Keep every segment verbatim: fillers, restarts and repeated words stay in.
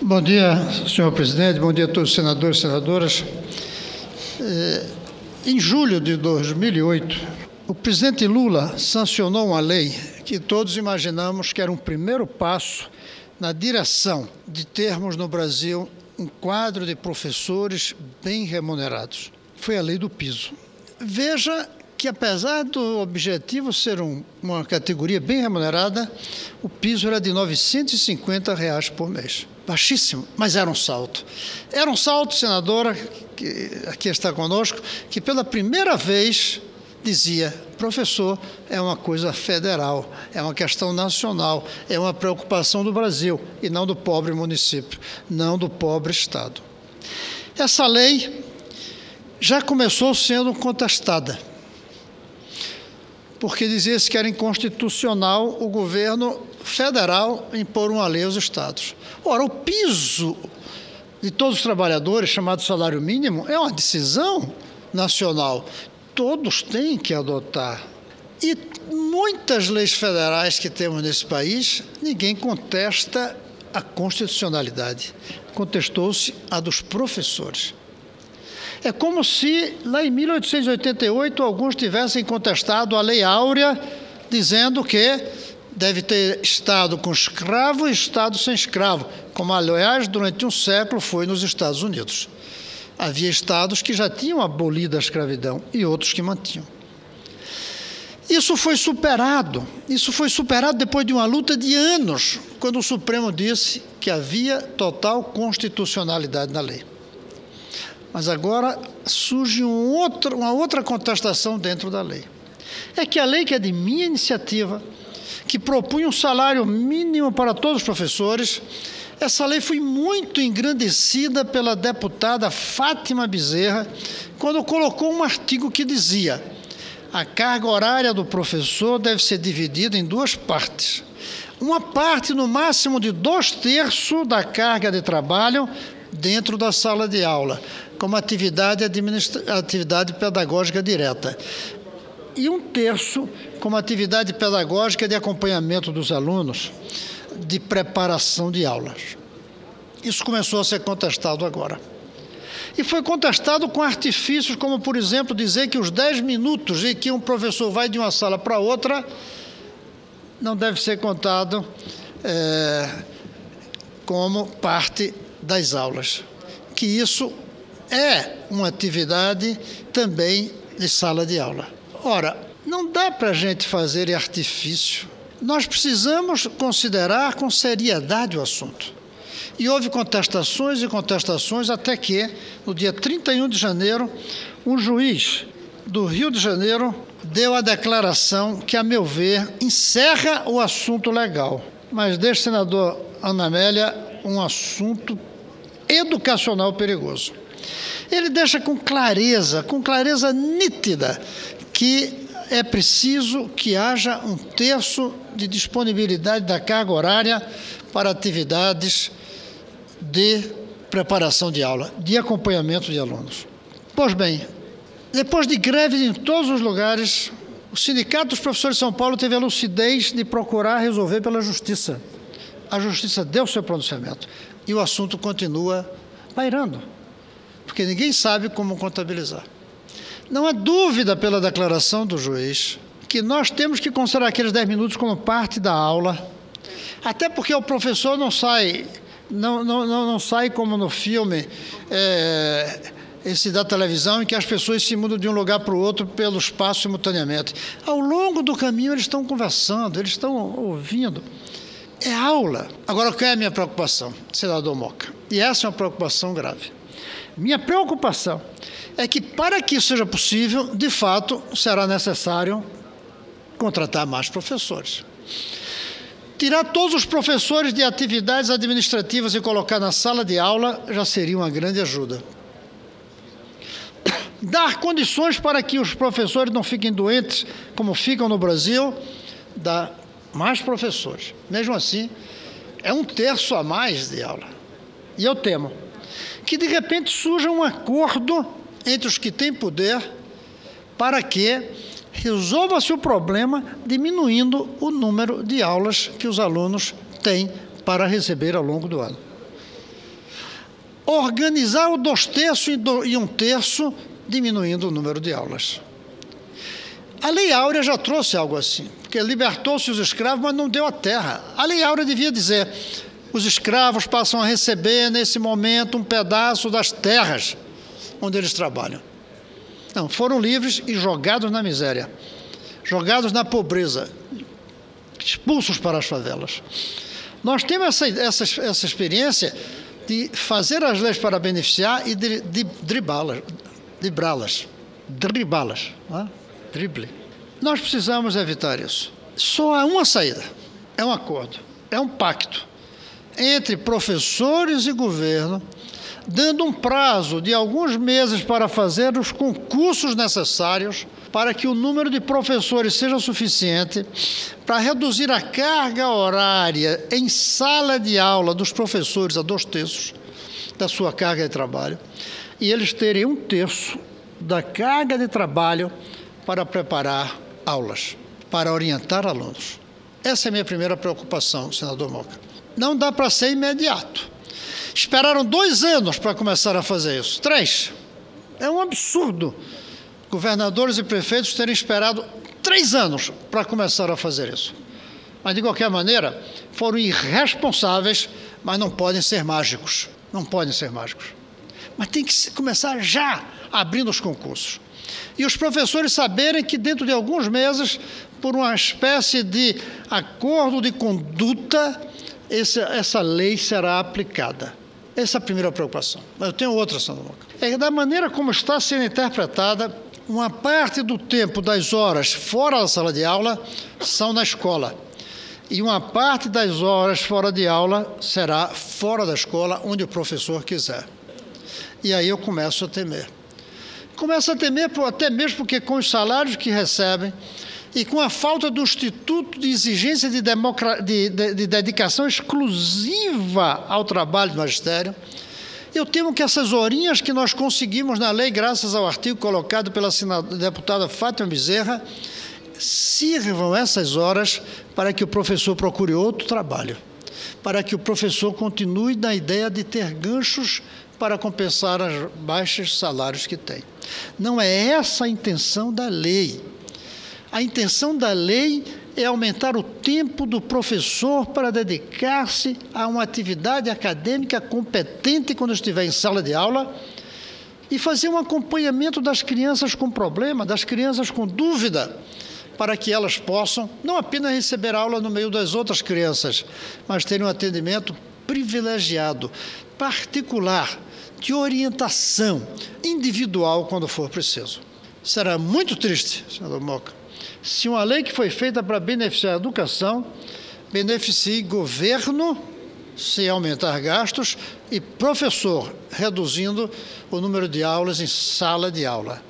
Bom dia, senhor presidente, bom dia a todos os senadores e senadoras. É, em julho de dois mil e oito, o presidente Lula sancionou uma lei que todos imaginamos que era um primeiro passo na direção de termos no Brasil um quadro de professores bem remunerados. Foi a lei do piso. Veja que, apesar do objetivo ser um, uma categoria bem remunerada, o piso era de novecentos e cinquenta reais por mês. Baixíssimo, mas era um salto. Era um salto, senadora, que aqui está conosco, que pela primeira vez dizia: professor é uma coisa federal, é uma questão nacional, é uma preocupação do Brasil e não do pobre município, não do pobre estado. Essa lei já começou sendo contestada, porque dizia-se que era inconstitucional o governo federal impor uma lei aos estados. Ora, o piso de todos os trabalhadores, chamado salário mínimo, é uma decisão nacional. Todos têm que adotar. E muitas leis federais que temos nesse país, ninguém contesta a constitucionalidade. Contestou-se a dos professores. É como se, lá em mil oitocentos e oitenta e oito, alguns tivessem contestado a Lei Áurea, dizendo que deve ter Estado com escravo e Estado sem escravo, como, aliás, durante um século foi nos Estados Unidos. Havia estados que já tinham abolido a escravidão e outros que mantinham. Isso foi superado, isso foi superado depois de uma luta de anos, quando o Supremo disse que havia total constitucionalidade na lei. Mas agora surge um outro, uma outra contestação dentro da lei. É que a lei, que é de minha iniciativa, que propunha um salário mínimo para todos os professores, essa lei foi muito engrandecida pela deputada Fátima Bezerra, quando colocou um artigo que dizia: a carga horária do professor deve ser dividida em duas partes. Uma parte, no máximo, de dois terços da carga de trabalho dentro da sala de aula, como atividade, administra... atividade pedagógica direta, e um terço como atividade pedagógica de acompanhamento dos alunos, de preparação de aulas. Isso começou a ser contestado agora. E foi contestado com artifícios como, por exemplo, dizer que os dez minutos em que um professor vai de uma sala para outra não deve ser contado é, como parte das aulas, que isso é uma atividade também de sala de aula. Ora, não dá para a gente fazer artifício. Nós precisamos considerar com seriedade o assunto. E houve contestações e contestações até que, no dia trinta e um de janeiro, um juiz do Rio de Janeiro deu a declaração que, a meu ver, encerra o assunto legal, mas deixa, senador Ana Amélia, um assunto educacional perigoso. Ele deixa com clareza, com clareza nítida, que é preciso que haja um terço de disponibilidade da carga horária para atividades de preparação de aula, de acompanhamento de alunos. Pois bem, depois de greves em todos os lugares, o Sindicato dos Professores de São Paulo teve a lucidez de procurar resolver pela Justiça. A Justiça deu seu pronunciamento e o assunto continua pairando, porque ninguém sabe como contabilizar. Não há dúvida, pela declaração do juiz, que nós temos que considerar aqueles dez minutos como parte da aula, até porque o professor não sai, não, não, não, não sai como no filme é, esse da televisão, em que as pessoas se mudam de um lugar para o outro pelo espaço simultaneamente. Ao longo do caminho eles estão conversando, eles estão ouvindo. É aula. Agora, qual é a minha preocupação, senador Moca? E essa é uma preocupação grave. Minha preocupação é que, para que isso seja possível, de fato, será necessário contratar mais professores. Tirar todos os professores de atividades administrativas e colocar na sala de aula já seria uma grande ajuda. Dar condições para que os professores não fiquem doentes, como ficam no Brasil, dar mais professores. Mesmo assim, é um terço a mais de aula. E eu temo que, de repente, surja um acordo entre os que têm poder para que resolva-se o problema diminuindo o número de aulas que os alunos têm para receber ao longo do ano. organizar o dois terços e um terço, diminuindo o número de aulas. A Lei Áurea já trouxe algo assim, porque libertou-se os escravos, mas não deu a terra. A Lei Áurea devia dizer: os escravos passam a receber, nesse momento, um pedaço das terras onde eles trabalham. Não, foram livres e jogados na miséria, jogados na pobreza, expulsos para as favelas. Nós temos essa, essa, essa experiência de fazer as leis para beneficiar e de, de driblá-las, driblá-las, driblá-las, não é? Drible. Nós precisamos evitar isso. Só há uma saída, é um acordo, é um pacto entre professores e governo, dando um prazo de alguns meses para fazer os concursos necessários para que o número de professores seja suficiente para reduzir a carga horária em sala de aula dos professores a dois terços da sua carga de trabalho, e eles terem um terço da carga de trabalho para preparar aulas, para orientar alunos. Essa é a minha primeira preocupação, senador Moca. Não dá para ser imediato. Esperaram dois anos para começar a fazer isso. Três. É um absurdo governadores e prefeitos terem esperado três anos para começar a fazer isso. Mas, de qualquer maneira, foram irresponsáveis, mas não podem ser mágicos. Não podem ser mágicos. Mas tem que começar já abrindo os concursos. E os professores saberem que dentro de alguns meses, por uma espécie de acordo de conduta, essa, essa lei será aplicada. Essa é a primeira preocupação. Mas eu tenho outra, senador Moca. É que da maneira como está sendo interpretada, uma parte do tempo das horas fora da sala de aula são na escola. E uma parte das horas fora de aula será fora da escola, onde o professor quiser. E aí eu começo a temer. Começo a temer até mesmo porque com os salários que recebem e com a falta do instituto de exigência de, democra... de, de, de dedicação exclusiva ao trabalho do magistério, eu temo que essas horinhas que nós conseguimos na lei, graças ao artigo colocado pela deputada Fátima Bezerra, sirvam essas horas para que o professor procure outro trabalho, para que o professor continue na ideia de ter ganchos para compensar os baixos salários que tem. Não é essa a intenção da lei. A intenção da lei é aumentar o tempo do professor para dedicar-se a uma atividade acadêmica competente quando estiver em sala de aula e fazer um acompanhamento das crianças com problema, das crianças com dúvida, para que elas possam não apenas receber aula no meio das outras crianças, mas terem um atendimento privilegiado, particular, de orientação individual quando for preciso. Será muito triste, senador Moca, se uma lei que foi feita para beneficiar a educação beneficie governo sem aumentar gastos e professor reduzindo o número de aulas em sala de aula.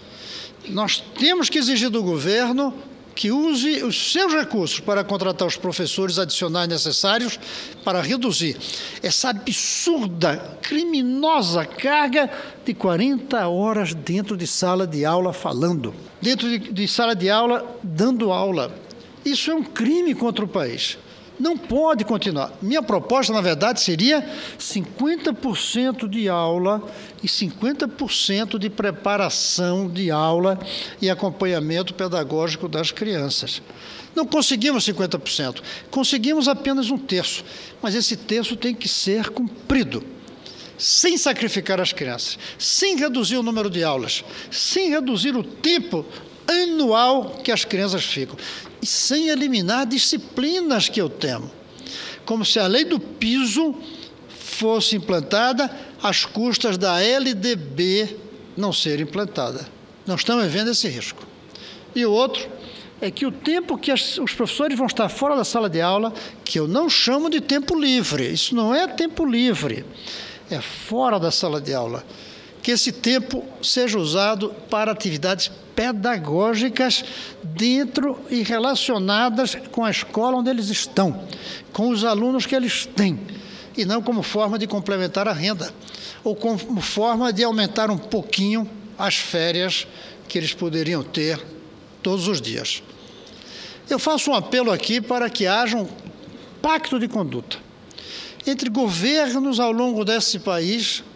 Nós temos que exigir do governo que use os seus recursos para contratar os professores adicionais necessários para reduzir essa absurda, criminosa carga de quarenta horas dentro de sala de aula falando, dentro de, de sala de aula dando aula. Isso é um crime contra o país. Não pode continuar. Minha proposta, na verdade, seria cinquenta por cento de aula e cinquenta por cento de preparação de aula e acompanhamento pedagógico das crianças. Não conseguimos cinquenta por cento, conseguimos apenas um terço, mas esse terço tem que ser cumprido, sem sacrificar as crianças, sem reduzir o número de aulas, sem reduzir o tempo anual que as crianças ficam, e sem eliminar disciplinas que eu temo, como se a lei do piso fosse implantada às custas da L D B não ser implantada. Nós estamos vendo esse risco. E o outro é que o tempo que as, os professores vão estar fora da sala de aula, que eu não chamo de tempo livre, isso não é tempo livre, é fora da sala de aula, que esse tempo seja usado para atividades pedagógicas dentro e relacionadas com a escola onde eles estão, com os alunos que eles têm, e não como forma de complementar a renda, ou como forma de aumentar um pouquinho as férias que eles poderiam ter todos os dias. Eu faço um apelo aqui para que haja um pacto de conduta entre governos ao longo desse país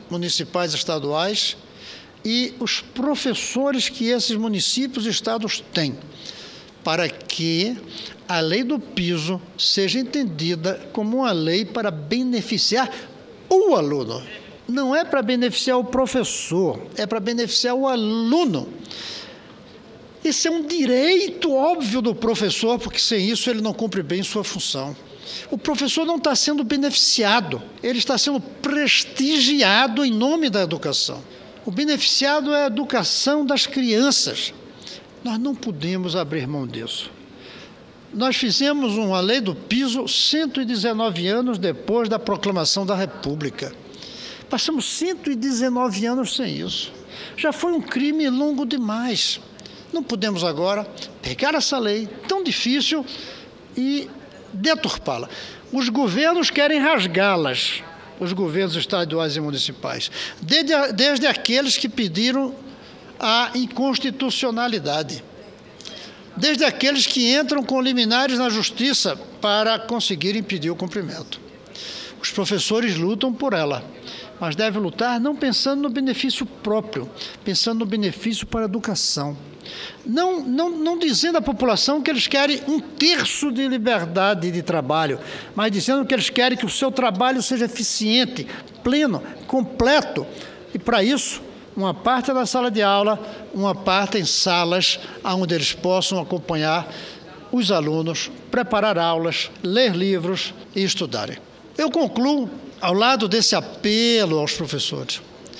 municipais e estaduais e os professores que esses municípios e estados têm, para que a lei do piso seja entendida como uma lei para beneficiar o aluno. Não é para beneficiar o professor, é para beneficiar o aluno. Esse é um direito óbvio do professor, porque sem isso ele não cumpre bem sua função. O professor não está sendo beneficiado, ele está sendo prestigiado em nome da educação. O beneficiado é a educação das crianças. Nós não podemos abrir mão disso. Nós fizemos uma lei do piso cento e dezenove anos depois da proclamação da República. Passamos cento e dezenove anos sem isso. Já foi um crime longo demais. Não podemos agora pegar essa lei tão difícil e deturpá-la. Os governos querem rasgá-las, os governos estaduais e municipais, desde, desde aqueles que pediram a inconstitucionalidade, desde aqueles que entram com liminares na justiça para conseguir impedir o cumprimento. Os professores lutam por ela, mas devem lutar não pensando no benefício próprio, pensando no benefício para a educação. Não, não, não dizendo à população que eles querem um terço de liberdade de trabalho, mas dizendo que eles querem que o seu trabalho seja eficiente, pleno, completo. E para isso, uma parte é na sala de aula, uma parte em salas onde eles possam acompanhar os alunos, preparar aulas, ler livros e estudarem. Eu concluo, ao lado desse apelo aos professores,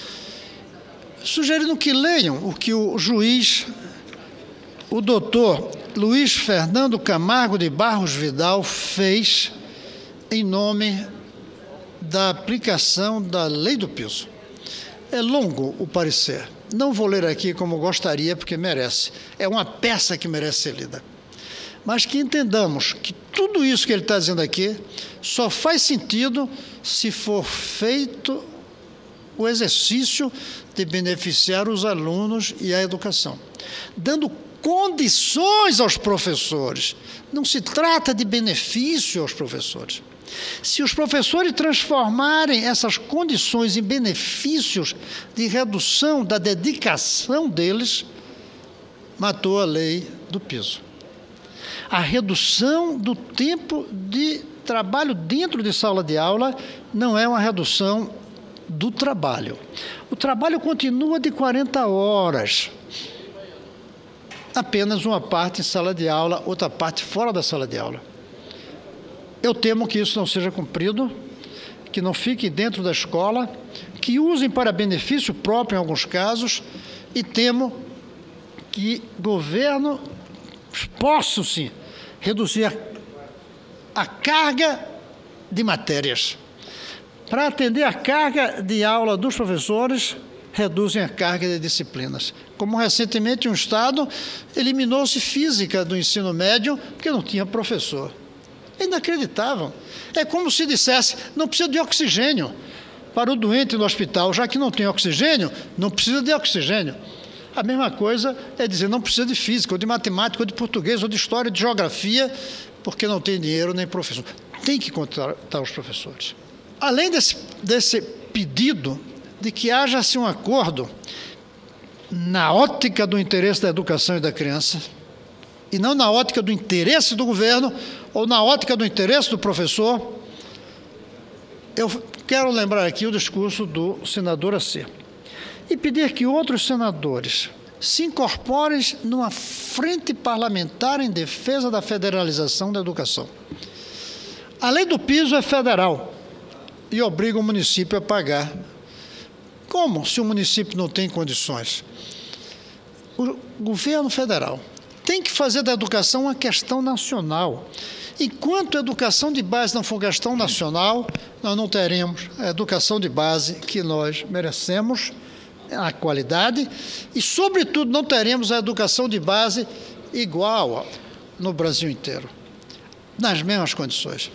sugerindo que leiam o que o juiz, o doutor Luiz Fernando Camargo de Barros Vidal, fez em nome da aplicação da lei do piso. É longo o parecer. Não vou ler aqui como gostaria, porque merece. É uma peça que merece ser lida. Mas que entendamos que tudo isso que ele está dizendo aqui só faz sentido se for feito o exercício de beneficiar os alunos e a educação, dando condições aos professores. Não se trata de benefício aos professores. Se os professores transformarem essas condições em benefícios de redução da dedicação deles, matou a lei do piso. A redução do tempo de trabalho dentro de sala de aula não é uma redução do trabalho. O trabalho continua de quarenta horas. Apenas uma parte em sala de aula, outra parte fora da sala de aula. Eu temo que isso não seja cumprido, que não fique dentro da escola, que usem para benefício próprio em alguns casos, e temo que governo possa, sim, reduzir a carga de matérias. Para atender a carga de aula dos professores, reduzem a carga de disciplinas. Como recentemente um estado eliminou-se física do ensino médio porque não tinha professor. É inacreditável. É como se dissesse, não precisa de oxigênio para o doente no hospital. Já que não tem oxigênio, não precisa de oxigênio. A mesma coisa é dizer, não precisa de física, ou de matemática, ou de português, ou de história, de geografia, porque não tem dinheiro nem professor. Tem que contratar os professores. Além desse, desse pedido de que haja-se um acordo na ótica do interesse da educação e da criança, e não na ótica do interesse do governo, ou na ótica do interesse do professor, eu quero lembrar aqui o discurso do senador Acer e pedir que outros senadores se incorporem numa frente parlamentar em defesa da federalização da educação. A lei do piso é federal e obriga o município a pagar. Como se o município não tem condições? O governo federal tem que fazer da educação uma questão nacional. Enquanto a educação de base não for questão nacional, nós não teremos a educação de base que nós merecemos, a qualidade, e, sobretudo, não teremos a educação de base igual no Brasil inteiro, nas mesmas condições.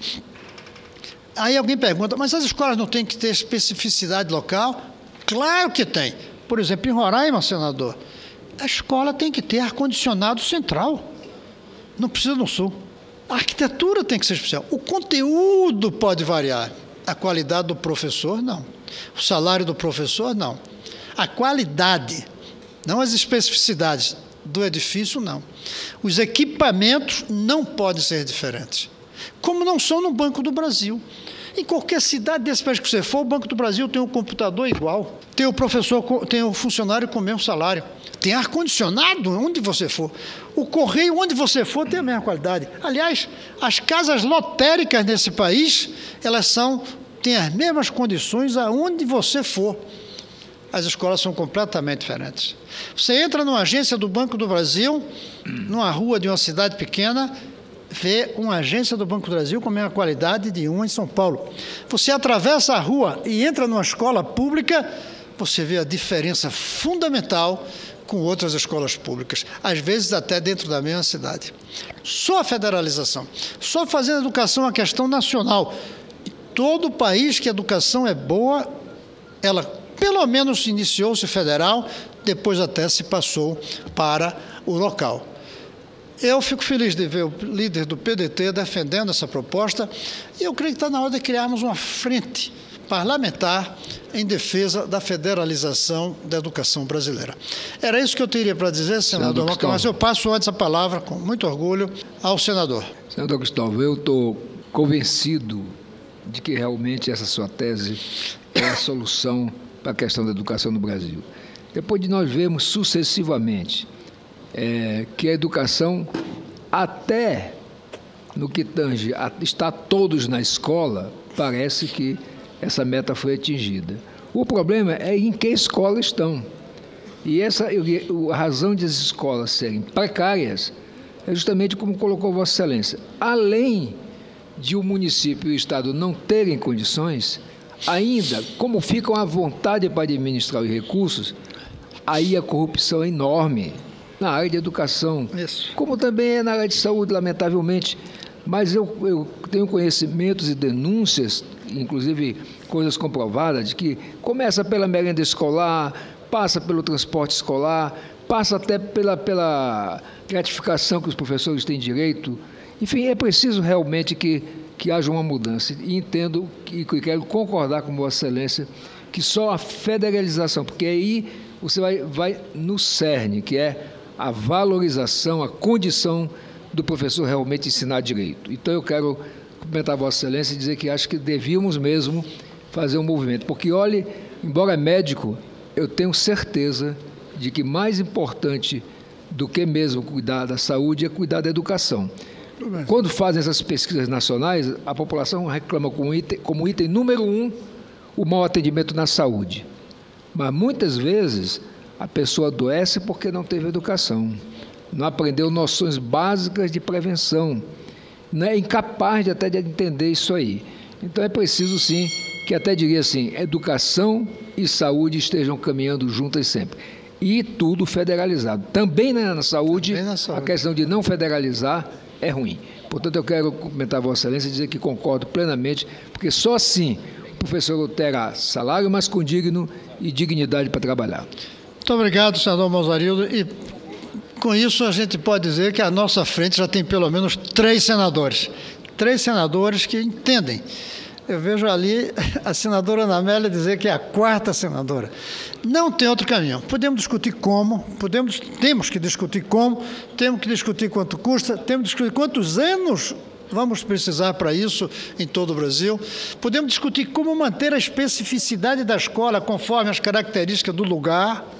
Aí alguém pergunta, mas as escolas não têm que ter especificidade local? Claro que tem. Por exemplo, em Roraima, senador, a escola tem que ter ar-condicionado central. Não precisa no sul. A arquitetura tem que ser especial. O conteúdo pode variar. A qualidade do professor, não. O salário do professor, não. A qualidade, não as especificidades do edifício, não. Os equipamentos não podem ser diferentes, como não são no Banco do Brasil. Em qualquer cidade desse país que você for, o Banco do Brasil tem um computador igual, tem o professor, tem o funcionário com o mesmo salário, tem ar-condicionado onde você for, o correio onde você for tem a mesma qualidade. Aliás, as casas lotéricas nesse país, elas são, têm as mesmas condições aonde você for. As escolas são completamente diferentes. Você entra numa agência do Banco do Brasil, numa rua de uma cidade pequena, vê uma agência do Banco do Brasil com a mesma qualidade de uma em São Paulo. Você atravessa a rua e entra numa escola pública, você vê a diferença fundamental com outras escolas públicas, às vezes até dentro da mesma cidade. Só a federalização, só fazendo a educação uma questão nacional. E todo país que a educação é boa, ela pelo menos iniciou-se federal, depois até se passou para o local. Eu fico feliz de ver o líder do P D T defendendo essa proposta e eu creio que está na hora de criarmos uma frente parlamentar em defesa da federalização da educação brasileira. Era isso que eu teria para dizer, senador Moca, mas eu passo antes a palavra, com muito orgulho, ao senador. Senador Gustavo, eu estou convencido de que realmente essa sua tese é a solução para a questão da educação no Brasil. Depois de nós vermos sucessivamente É, que a educação, até no que tange a estar todos na escola, parece que essa meta foi atingida. O problema é em que escola estão. E essa, a razão de as escolas serem precárias é justamente como colocou Vossa Excelência. Além de o município e o Estado não terem condições, ainda, como ficam à vontade para administrar os recursos, aí a corrupção é enorme. Na área de educação, Isso. como também é na área de saúde, lamentavelmente. Mas eu, eu tenho conhecimentos e denúncias, inclusive coisas comprovadas, de que começa pela merenda escolar, passa pelo transporte escolar, passa até pela, pela gratificação que os professores têm direito. Enfim, é preciso realmente que, que haja uma mudança. E entendo e quero concordar com Vossa Excelência que só a federalização, porque aí você vai, vai no cerne, que é a valorização, a condição do professor realmente ensinar direito. Então, eu quero cumprimentar a Vossa Excelência e dizer que acho que devíamos mesmo fazer um movimento, porque, olhe, embora médico, eu tenho certeza de que mais importante do que mesmo cuidar da saúde é cuidar da educação. Quando fazem essas pesquisas nacionais, a população reclama como item, como item número um o mau atendimento na saúde. Mas, muitas vezes, a pessoa adoece porque não teve educação, não aprendeu noções básicas de prevenção, não é incapaz de até de entender isso aí. Então é preciso sim, que até diria assim, educação e saúde estejam caminhando juntas sempre. E tudo federalizado. Também na saúde, Também na saúde. A questão de não federalizar é ruim. Portanto, eu quero cumprimentar a Vossa Excelência e dizer que concordo plenamente, porque só assim o professor terá salário mais condigno e dignidade para trabalhar. Muito obrigado, senador Mozarildo. E com isso a gente pode dizer que a nossa frente já tem pelo menos três senadores. Três senadores que entendem. Eu vejo ali a senadora Ana Amélia dizer que é a quarta senadora. Não tem outro caminho. Podemos discutir como, podemos, temos que discutir como, temos que discutir quanto custa, temos que discutir quantos anos vamos precisar para isso em todo o Brasil. Podemos discutir como manter a especificidade da escola conforme as características do lugar.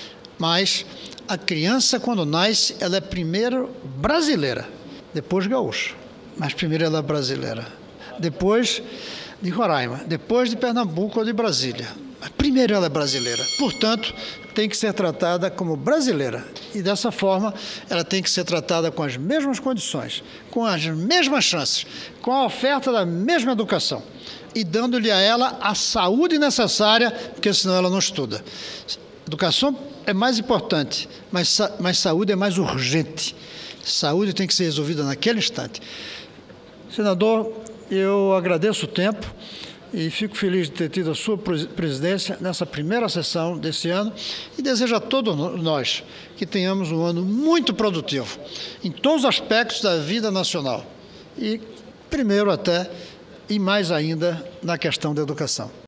Mas a criança, quando nasce, ela é primeiro brasileira, depois gaúcha, mas primeiro ela é brasileira, depois de Roraima, depois de Pernambuco ou de Brasília. Mas primeiro ela é brasileira, portanto, tem que ser tratada como brasileira. E dessa forma, ela tem que ser tratada com as mesmas condições, com as mesmas chances, com a oferta da mesma educação e dando-lhe a ela a saúde necessária, porque senão ela não estuda. Educação é mais importante, mas, mas saúde é mais urgente. Saúde tem que ser resolvida naquele instante. Senador, eu agradeço o tempo e fico feliz de ter tido a sua presidência nessa primeira sessão desse ano e desejo a todos nós que tenhamos um ano muito produtivo em todos os aspectos da vida nacional e, primeiro até, e mais ainda, na questão da educação.